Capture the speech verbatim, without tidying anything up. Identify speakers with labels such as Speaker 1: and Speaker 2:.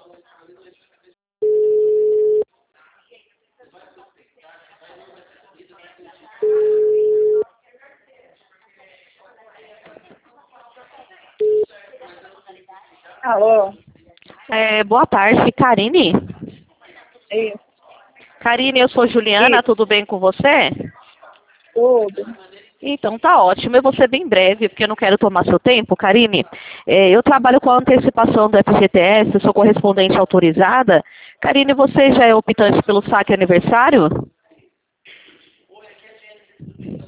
Speaker 1: Alô?
Speaker 2: É, boa tarde, Karine.
Speaker 1: Isso.
Speaker 2: Karine, eu sou Juliana,
Speaker 1: Isso.
Speaker 2: tudo bem com você?
Speaker 1: Tudo.
Speaker 2: Então tá ótimo, eu vou ser bem breve, porque eu não quero tomar seu tempo, Karine. É, eu trabalho com a antecipação do F G T S, sou correspondente autorizada. Karine, você já é optante pelo saque aniversário?